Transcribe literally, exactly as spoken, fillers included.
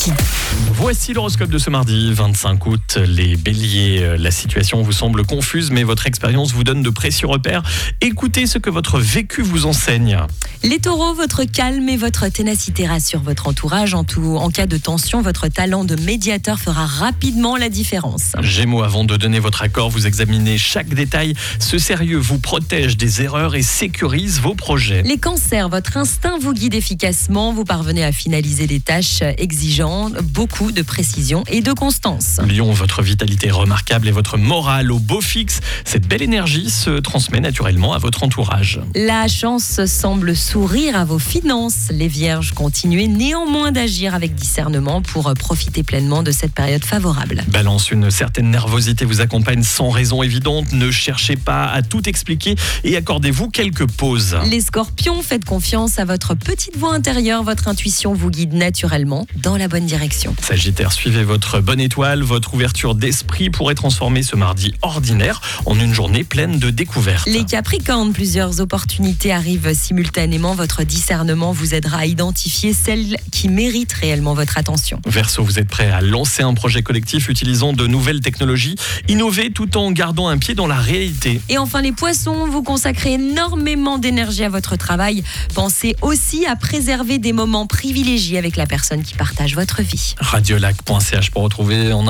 midi. Voici l'horoscope de ce mardi vingt-cinq août. Les béliers, la situation vous semble confuse, mais votre expérience vous donne de précieux repères. Écoutez ce que votre vécu vous enseigne. Les taureaux, votre calme et votre ténacité rassurent votre entourage. En, tout, en cas de tension, votre talent de médiateur fera rapidement la différence. Gémeaux, avant de donner votre accord, vous examinez chaque détail. Ce sérieux vous protège des erreurs et sécurise vos projets. Les cancers, votre instinct vous guide efficacement. Vous parvenez à finaliser des tâches exigeant beaucoup de précision et de constance. Lion, votre vitalité est remarquable et votre morale au beau fixe. Cette belle énergie se transmet naturellement à votre entourage. La chance semble sourire à vos finances. Les vierges, continuez néanmoins d'agir avec discernement pour profiter pleinement de cette période favorable. Balance, une certaine nervosité vous accompagne sans raison évidente. Ne cherchez pas à tout expliquer et accordez-vous quelques pauses. Les scorpions, faites confiance à votre petite voix intérieure. Votre intuition vous guide naturellement dans la bonne direction. Sagittaire, suivez votre bonne étoile. Votre ouverture d'esprit pourrait transformer ce mardi ordinaire en une journée pleine de découvertes. Les capricornes, plusieurs opportunités arrivent simultanément. Votre discernement vous aidera à identifier celles qui méritent réellement votre attention. Verseau, vous êtes prêt à lancer un projet collectif utilisant de nouvelles technologies. Innovez tout en gardant un pied dans la réalité. Et enfin les poissons, vous consacrez énormément d'énergie à votre travail. Pensez aussi à préserver des moments privilégiés avec la personne qui partage votre vie. radiolac point c h pour retrouver en